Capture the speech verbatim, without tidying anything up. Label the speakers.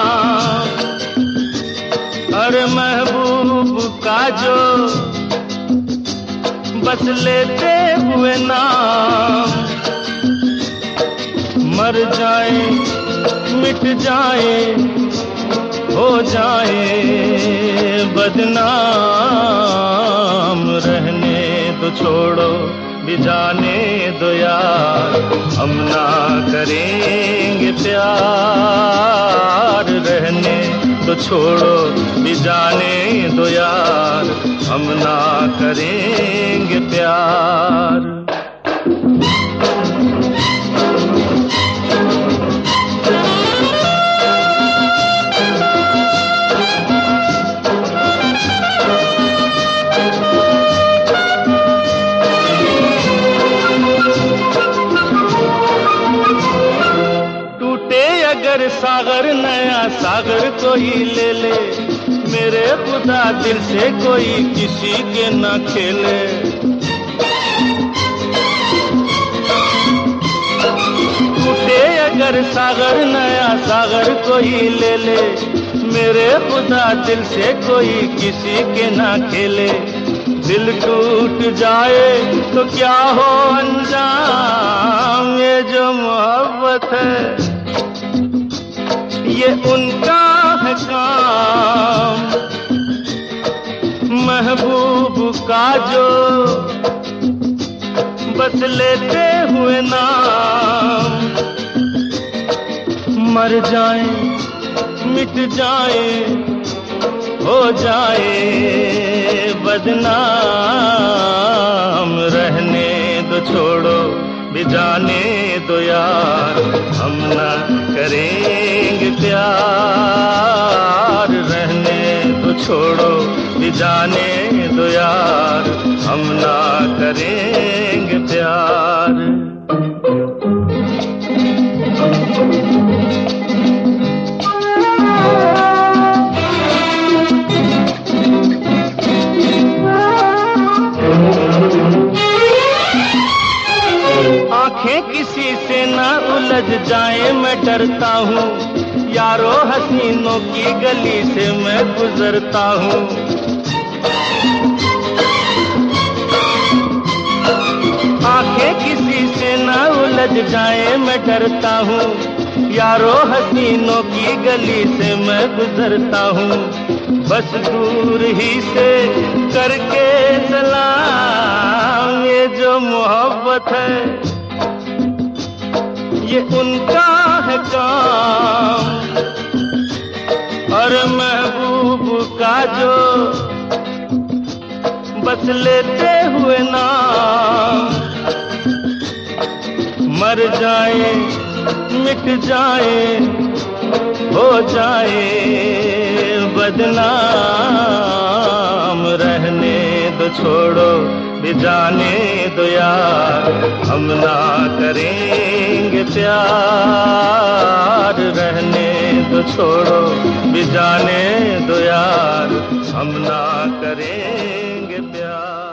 Speaker 1: अरे महबूब का जो बस लेते हुए नाम, मर जाए मिट जाए हो जाए बदनाम, रहने दो छोड़ो भी जाने दो यार, हम ना करेंगे प्यार। रहने दो छोड़ो भी जाने दो यार, हम ना करेंगे प्यार। अगर सागर नया सागर कोई ले ले, मेरे खुदा दिल से कोई किसी के न खेले। टूटे अगर सागर नया सागर कोई ले ले, मेरे खुदा दिल से कोई किसी के न खेले। दिल टूट जाए तो क्या हो अंजाम, ये जो मोहब्बत है ये उनका है काम। महबूब का जो बस लेते हुए नाम, मर जाए मिट जाए हो जाए बदनाम। रहने दो छोड़ो भी जाने दो यार, हम ना करेंगे प्यार। रहने दो छोड़ो भी जाने दो यार, हम ना करेंगे प्यार। आंखें किसी से ना उलझ जाए मैं डरता हूँ, यारो हसीनों की गली से मैं गुजरता हूँ। आंखें किसी से ना उलझ जाए मैं डरता हूँ, यारो हसीनों की गली से मैं गुजरता हूँ। बस दूर ही से करके सलाम, ये जो मोहब्बत है ये उनका है काम। और महबूब का जो बस लेते हुए नाम, मर जाए मिट जाए हो जाए बदनाम। रहने दो छोड़ो भी जाने दो यार, हम ना करेंगे प्यार। रहने दो छोड़ो भी जाने दो यार, हम ना करेंगे प्यार।